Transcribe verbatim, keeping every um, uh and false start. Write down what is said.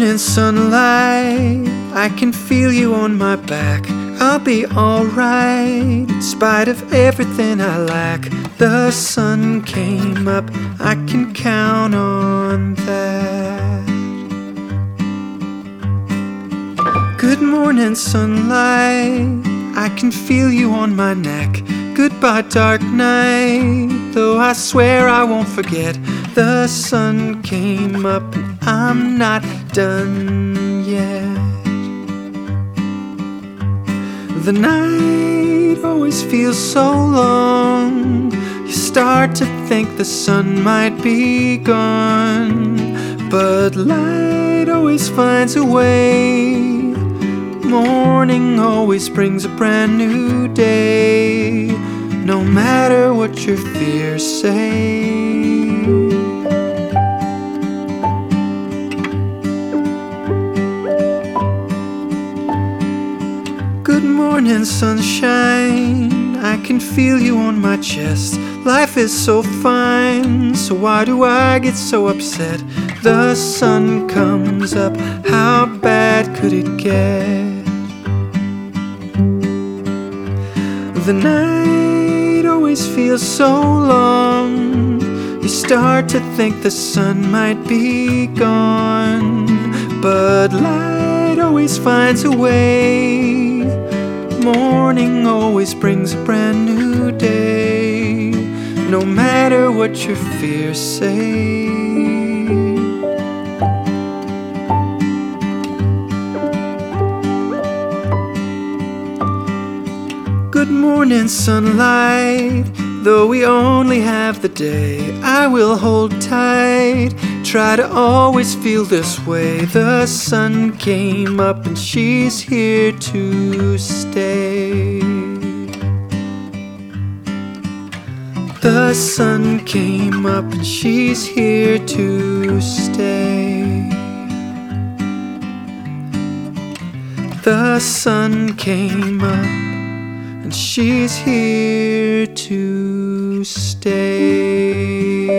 morning sunlight, I can feel you on my back. I'll be alright, in spite of everything I lack. The sun came up, I can count on that. Good morning sunlight, I can feel you on my neck. Goodbye dark night, though I swear I won't forget. The sun came up and I'm not done yet. The night always feels so long, you start to think the sun might be gone, but light always finds a way. Morning always brings a brand new day, no matter what your fears say. Good morning sunshine, I can feel you on my chest. Life is so fine, so why do I get so upset? The sun comes up, how bad could it get? The night always feels so long, you start to think the sun might be gone, but light always finds a way. Morning always brings a brand new day, no matter what your fears say. Good morning sunlight, though we only have the day, I will hold tight, try to always feel this way. The sun came up and she's here to stay. The sun came up and she's here to stay. The sun came up and she's here to stay.